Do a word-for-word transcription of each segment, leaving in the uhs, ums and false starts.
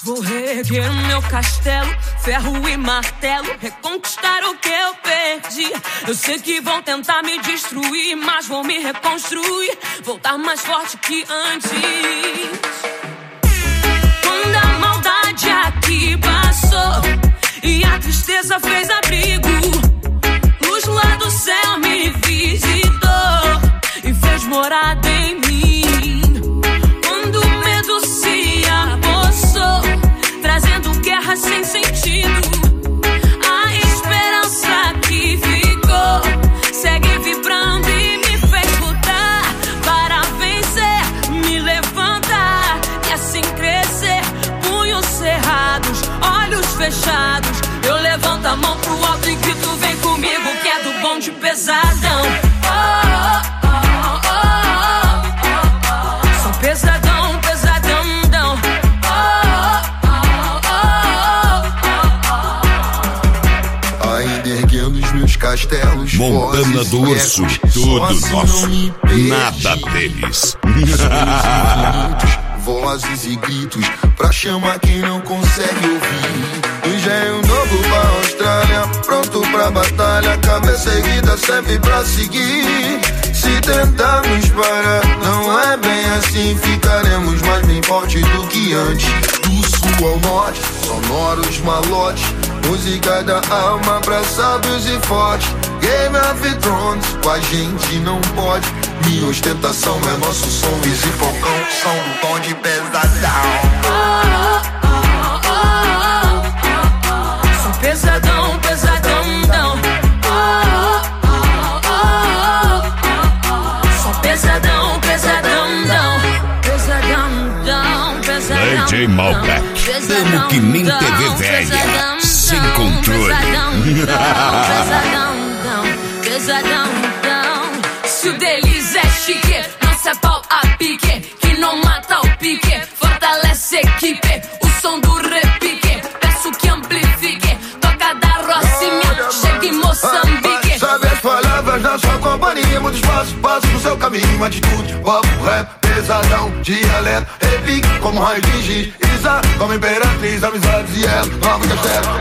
Vou reerguer o meu castelo, ferro e martelo, reconquistar o que eu perdi. Eu sei que vão tentar me destruir, mas vou me reconstruir, voltar mais forte que antes. Quando a maldade aqui passou e a tristeza fez abrigo, luz lá do céu me visitou e fez morada em mim. Quando o medo se apossou, trazendo guerra sem sentido, a esperança que ficou segue vibrando e me fez lutar para vencer, me levantar e assim crescer. Punhos cerrados, olhos fechados, eu levanto a mão pro alto e grito: vem comigo que é do bonde pesadão. Oh, oh, oh, oh, oh, oh. Sou pesadão, pesadão, dão. Erguendo os meus castelos, Montana do Urso, tudo assim nosso, nada deles. Vozes e gritos pra chamar quem não consegue ouvir. Engenho novo pra Austrália, pronto pra batalha, cabeça erguida sempre pra seguir. Se tentarmos parar, não é bem assim, ficaremos mais bem forte do que antes. Do sul ao norte, sonoros malotes, música da alma pra sábios e fortes. Game of Thrones, com a gente não pode. Minha ostentação é nosso som, Easy Falcão, som do bonde pesadão. Oh, oh, oh, oh, oh. Sou pesadão, pesadão, não. Oh, oh, oh, oh, oh. Sou pesadão, pesadão, não. Pesadão, não, pesadão. D J Malbec, tamo que nem T V velha, sem controle. Pesadão, não, pesadão, não. Se o deles é chique, nossa é pau a pique, que não mata o pique, fortalece a equipe. O som do repique, peço que amplifique, toca da Rocinha, chega em Moçambique. Sabe as palavras na sua companhia, muito espaço, passo no seu caminho, atitude, papo, rap, pesadão, dialeto, repique, como raio de giz, Isa, como imperatriz, amizades e ela, nova castelo.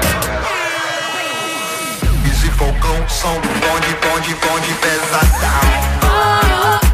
Easy Falcão, som do bonde, bonde, bonde, pesadão. Oh, oh,